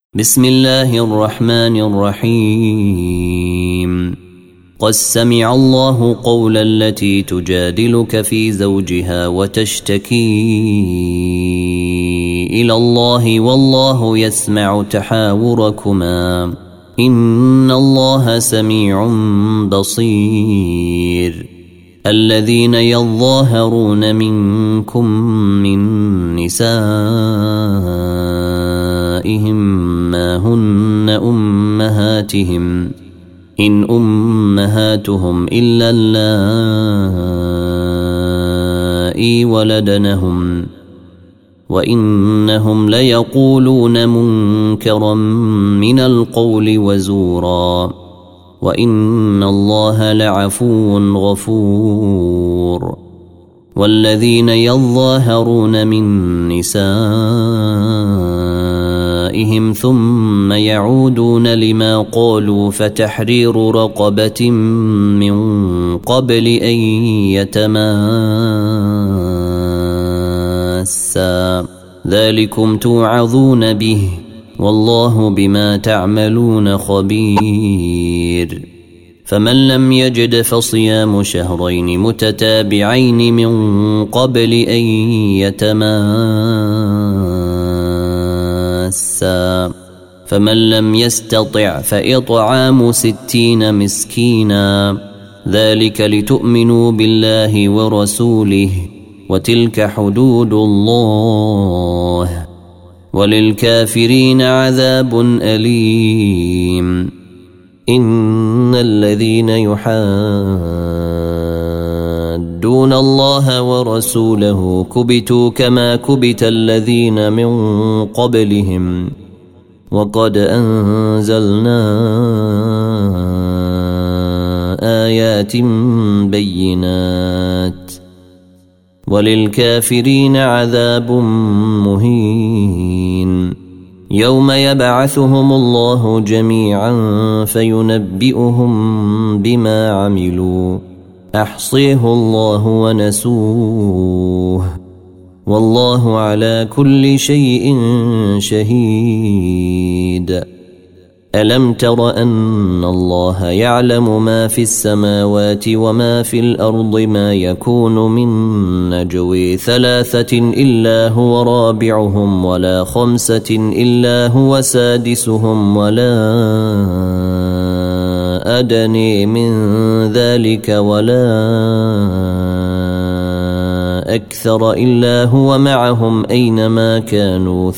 بسم الله الرحمن الرحيم قد سمع الله قول التي تجادلك في زوجها وتشتكي إلى الله والله يسمع تحاوركما إن الله سميع بصير الذين يظاهرون منكم من نسائهم ما هن أمهاتهم إن أمهاتهم إلا اللائي ولدنهم وإنهم ليقولون منكرا من القول وزورا وإن الله لعفو غفور والذين يظاهرون من نسائهم ثم يعودون لما قالوا فتحرير رقبة من قبل أن يتماسا ذلكم توعظون به والله بما تعملون خبير فمن لم يجد فصيام شهرين متتابعين من قبل أن يتماسا فمن لم يستطع فإطعام 60 مسكينا ذلك لتؤمنوا بالله ورسوله وتلك حدود الله وللكافرين عذاب أليم إن الذين يحادون الله ورسوله كبتوا كما كبت الذين من قبلهم وقد أنزلنا آيات بينات وللكافرين عذاب مهين يوم يبعثهم الله جميعا فينبئهم بما عملوا أحصيه الله ونسوه والله على كل شيء شهيد ألم تر أن الله يعلم ما في السماوات وما في الأرض ما يكون من نجوى 3 إلا هو رابعهم ولا 5 إلا هو سادسهم ولا أدنى من ذلك ولا أكثر إلا هو معهم أينما كانوا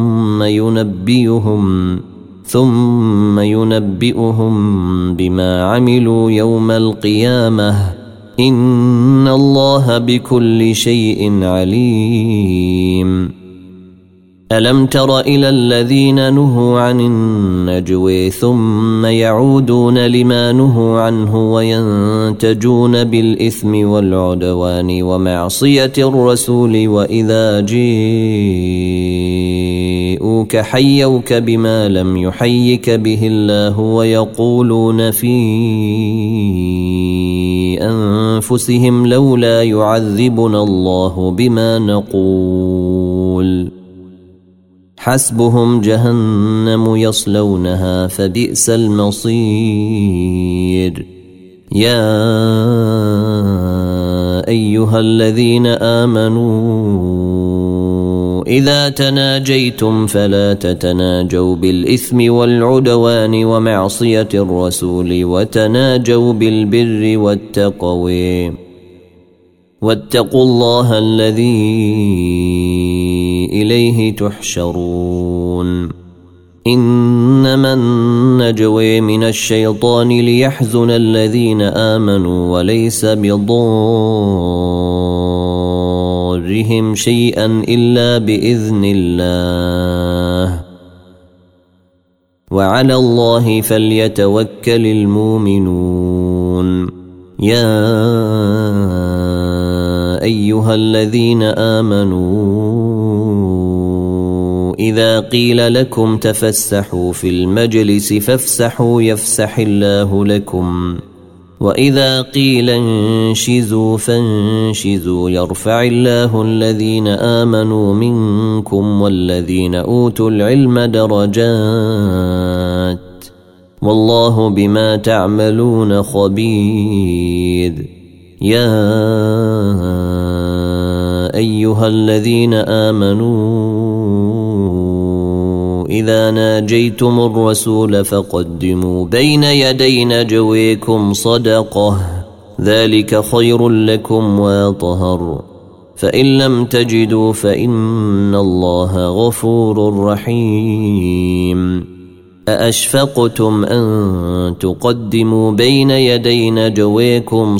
ثم ينبئهم بما عملوا يوم القيامة إن الله بكل شيء عليم ألم تر إلى الذين نهوا عن النجوى ثم يعودون لما نهوا عنه وينتجون بالإثم والعدوان ومعصية الرسول وإذا جاءوك حيوك بما لم يحيك به الله ويقولون في أنفسهم لولا يعذبنا الله بما نقول حسبهم جهنم يصلونها فبئس المصير يا أيها الذين آمنوا إذا تناجيتم فلا تتناجوا بالإثم والعدوان ومعصية الرسول وتناجوا بالبر والتقوى واتقوا الله الذي إليه تحشرون إنما النجوى من الشيطان ليحزن الذين آمنوا وليس بضارهم شيئا إلا بإذن الله وعلى الله فليتوكل المؤمنون يا أيها الذين آمنوا إذا قيل لكم تفسحوا في المجلس فافسحوا يفسح الله لكم وإذا قيل انشزوا فانشزوا يرفع الله الذين آمنوا منكم والذين أوتوا العلم درجات والله بما تعملون خبير. يا أيها الذين آمنوا إذا ناجيتم الرسول فقدموا بين يدي نجويكم صدقة ذلك خير لكم وأطهر فإن لم تجدوا فإن الله غفور رحيم. أأشفقتم أن تقدموا بين يدي نجويكم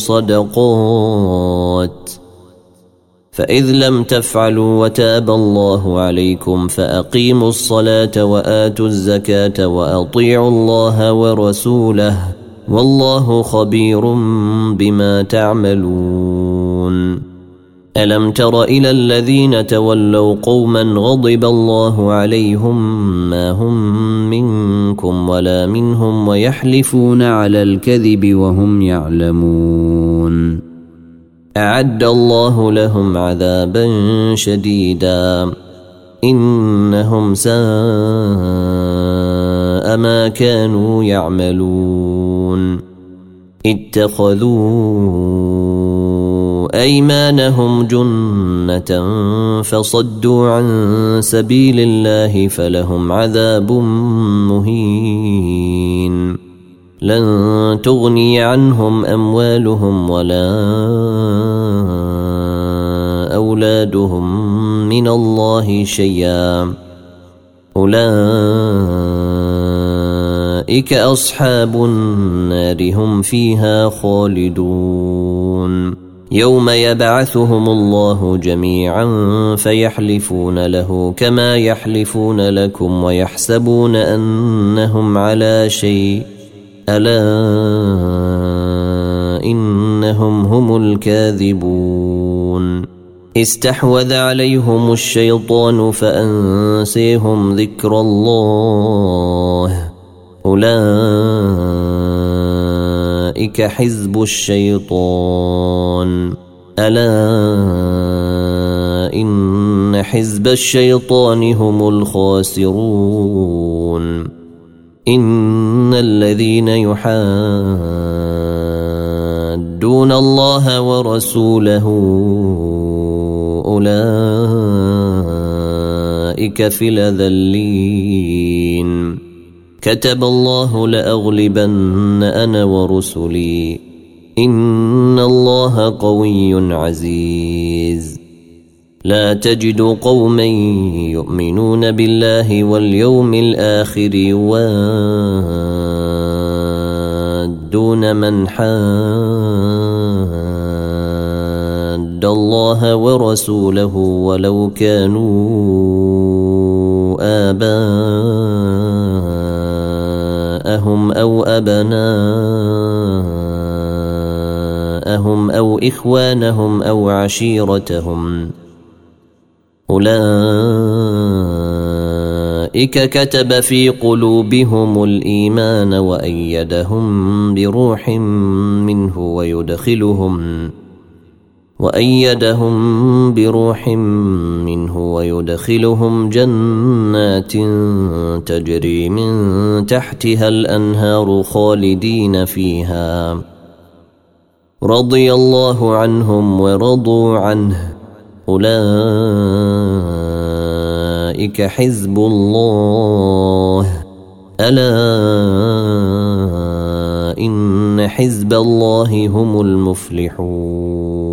صدقات فإذ لم تفعلوا وتاب الله عليكم فأقيموا الصلاة وآتوا الزكاة وأطيعوا الله ورسوله والله خبير بما تعملون. ألم تر إلى الذين تولوا قوما غضب الله عليهم ما هم منكم ولا منهم ويحلفون على الكذب وهم يعلمون أعد الله لهم عذابا شديدا إنهم ساء ما كانوا يعملون. اتخذوا أيمانهم جنة فصدوا عن سبيل الله فلهم عذاب مهين. لن تغني عنهم أموالهم ولا أولادهم من الله شيئا أولئك أصحاب النار هم فيها خالدون. يوم يبعثهم الله جميعا فيحلفون له كما يحلفون لكم ويحسبون أنهم على شيء ألا إنهم هم الكاذبون. استحوذ عليهم الشيطان فأنسيهم ذكر الله أولئك حزب الشيطان ألا إن حزب الشيطان هم الخاسرون. إن الذين يحادون الله ورسوله أولئك في الأذلين. كتب الله لأغلبن أنا ورسلي إن الله قوي عزيز. لا تجد قوما يؤمنون بالله واليوم الآخر يوادون من حاد الله ورسوله ولو كانوا آباءهم أو أبناءهم أو إخوانهم أو عشيرتهم أولئك كتب في قلوبهم الإيمان وأيدهم بروح منه ويدخلهم جنات تجري من تحتها الأنهار خالدين فيها رضي الله عنهم ورضوا عنه أولئك حزب الله ألا إن حزب الله هم المفلحون.